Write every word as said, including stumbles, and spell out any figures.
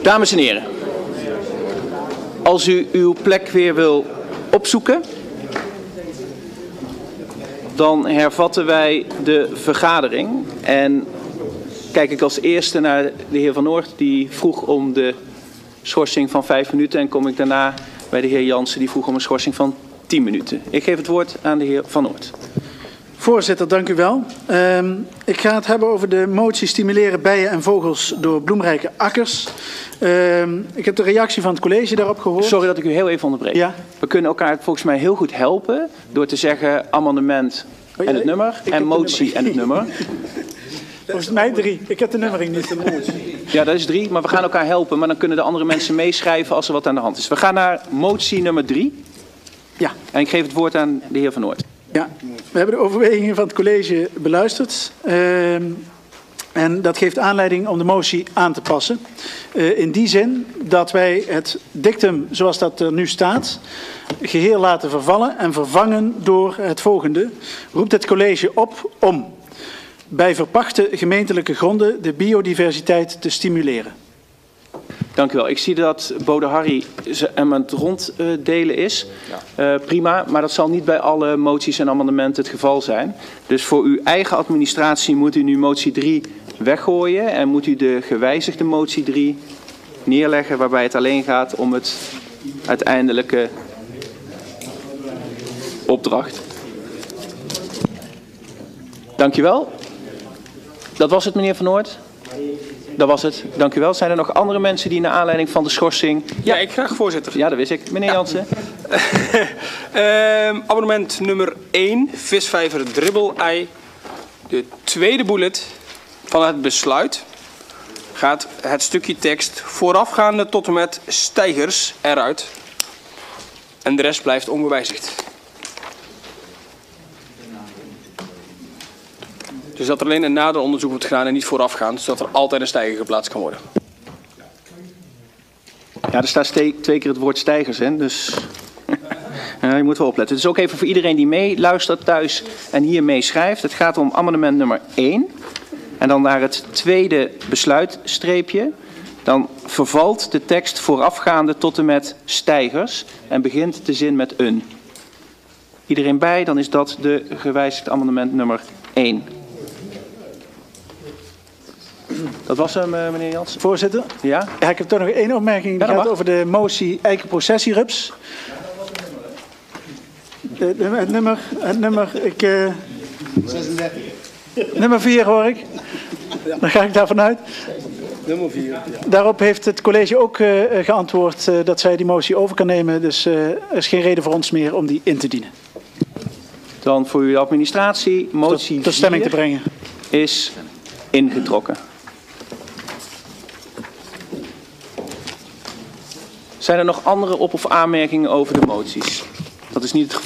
Dames en heren, als u uw plek weer wil opzoeken, dan hervatten wij de vergadering. En kijk ik als eerste naar de heer Van Oort, die vroeg om de schorsing van vijf minuten. En kom ik daarna bij de heer Jansen, die vroeg om een schorsing van tien minuten. Ik geef het woord aan de heer Van Oort. Voorzitter, dank u wel. Uh, ik ga het hebben over de motie stimuleren bijen en vogels door bloemrijke akkers. Uh, ik heb de reactie van het college daarop gehoord. Sorry dat ik u heel even onderbreek. Ja? We kunnen elkaar volgens mij heel goed helpen door te zeggen amendement en het nummer en motie en het nummer. Volgens mij drie. Ik heb de nummering niet. Ja, dat is drie, maar we gaan elkaar helpen. Maar dan kunnen de andere mensen meeschrijven als er wat aan de hand is. We gaan naar motie nummer drie. Ja. En ik geef het woord aan de heer Van Oort. Ja, we hebben de overwegingen van het college beluisterd. Uh, en dat geeft aanleiding om de motie aan te passen. Uh, in die zin dat wij het dictum zoals dat er nu staat geheel laten vervallen en vervangen door het volgende. Roept het college op om bij verpachte gemeentelijke gronden de biodiversiteit te stimuleren. Dank u wel. Ik zie dat Bode Harry hem aan het ronddelen is. Uh, prima, maar dat zal niet bij alle moties en amendementen het geval zijn. Dus voor uw eigen administratie moet u nu motie drie weggooien en moet u de gewijzigde motie drie neerleggen, waarbij het alleen gaat om het uiteindelijke opdracht. Dank u wel. Dat was het, meneer Van Oort. Dat was het. Dank u wel. Zijn er nog andere mensen die naar aanleiding van de schorsing... Ja, ja ik graag, voorzitter. Ja, dat wist ik. Meneer ja. Jansen. uh, abonnement nummer één, visvijver dribbel-ei. De tweede bullet van het besluit gaat het stukje tekst voorafgaande tot en met steigers eruit. En de rest blijft ongewijzigd. Dus dat er alleen een nader onderzoek wordt gedaan en niet voorafgaand, zodat er altijd een steiger geplaatst kan worden. Ja, er staat twee keer het woord steigers in, dus ja, je moet wel opletten. Dus ook even voor iedereen die meeluistert thuis en hier meeschrijft. Het gaat om amendement nummer één. En dan naar het tweede besluitstreepje. Dan vervalt de tekst voorafgaande tot en met steigers en begint de zin met een. Iedereen bij, dan is dat de gewijzigde amendement nummer één. Dat was hem, uh, meneer Jansen. Voorzitter? Ja? Ja, ik heb toch nog één opmerking. Die ja, gaat over de motie eikenprocessierups. Uh, het nummer, het nummer, ik... Uh, zesendertig. Nummer vier hoor ik. Dan ga ik daarvan uit. Nummer vier. Ja. Daarop heeft het college ook uh, geantwoord uh, dat zij die motie over kan nemen. Dus uh, er is geen reden voor ons meer om die in te dienen. Dan voor uw administratie, motie tot, tot stemming te brengen. Is ingetrokken. Zijn er nog andere op- of aanmerkingen over de moties? Dat is niet het geval.